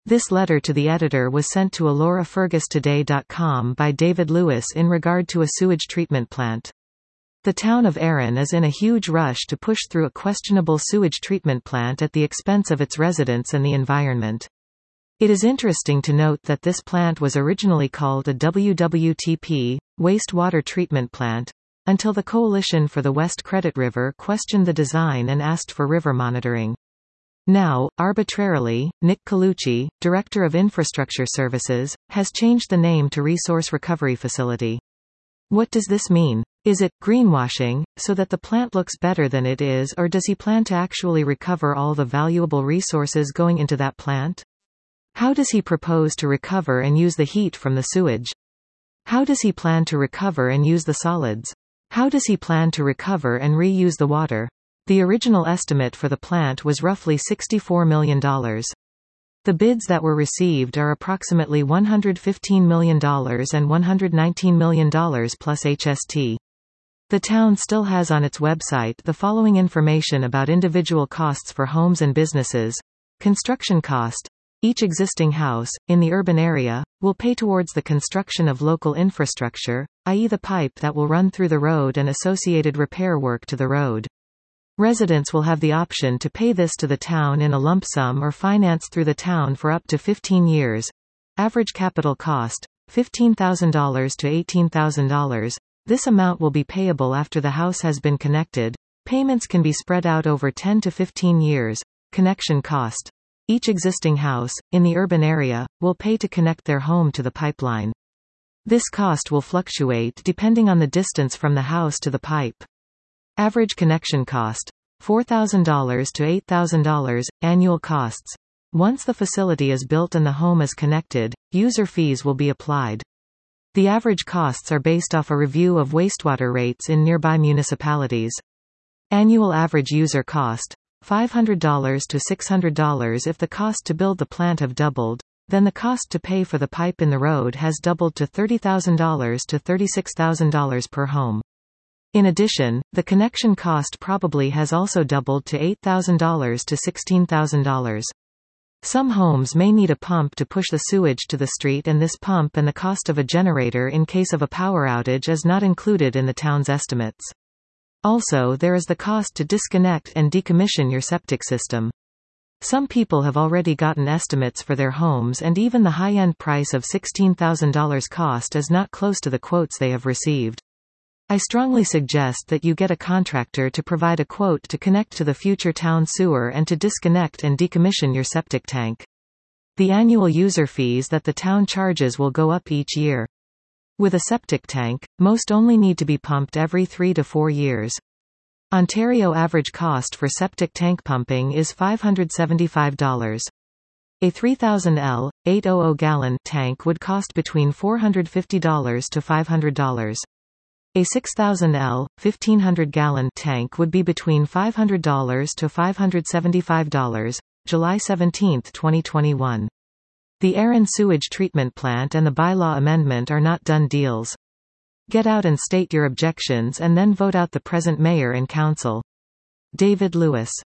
This letter to the editor was sent to AloraFergusToday.com by David Lewis in regard to a sewage treatment plant. The town of Erin is in a huge rush to push through a questionable sewage treatment plant at the expense of its residents and the environment. It is interesting to note that this plant was originally called a WWTP, wastewater treatment plant, until the Coalition for the West Credit River questioned the design and asked for river monitoring. Now, arbitrarily, Nick Colucci, Director of Infrastructure Services, has changed the name to Resource Recovery Facility. What does this mean? Is it greenwashing, so that the plant looks better than it is, or does he plan to actually recover all the valuable resources going into that plant? How does he propose to recover and use the heat from the sewage? How does he plan to recover and use the solids? How does he plan to recover and reuse the water? The original estimate for the plant was roughly $64 million. The bids that were received are approximately $115 million and $119 million plus HST. The town still has on its website the following information about individual costs for homes and businesses. Construction cost. Each existing house, in the urban area, will pay towards the construction of local infrastructure, i.e. the pipe that will run through the road and associated repair work to the road. Residents will have the option to pay this to the town in a lump sum or finance through the town for up to 15 years. Average capital cost, $15,000 to $18,000. This amount will be payable after the house has been connected. Payments can be spread out over 10 to 15 years. Connection cost. Each existing house, in the urban area, will pay to connect their home to the pipeline. This cost will fluctuate depending on the distance from the house to the pipe. Average connection cost, $4,000 to $8,000. Annual costs. Once the facility is built and the home is connected, user fees will be applied. The average costs are based off a review of wastewater rates in nearby municipalities. Annual average user cost, $500 to $600. If the cost to build the plant have doubled, then the cost to pay for the pipe in the road has doubled to $30,000 to $36,000 per home. In addition, the connection cost probably has also doubled to $8,000 to $16,000. Some homes may need a pump to push the sewage to the street, and this pump and the cost of a generator in case of a power outage is not included in the town's estimates. Also, there is the cost to disconnect and decommission your septic system. Some people have already gotten estimates for their homes, and even the high-end price of $16,000 cost is not close to the quotes they have received. I strongly suggest that you get a contractor to provide a quote to connect to the future town sewer and to disconnect and decommission your septic tank. The annual user fees that the town charges will go up each year. With a septic tank, most only need to be pumped every 3 to 4 years. Ontario average cost for septic tank pumping is $575. A 3,000 L, 800 gallon tank would cost between $450 to $500. A 6,000 L, 1,500 gallon tank would be between $500 to $575. July 17, 2021. The Erin Sewage Treatment Plant and the bylaw amendment are not done deals. Get out and state your objections and then vote out the present mayor and council. David Lewis.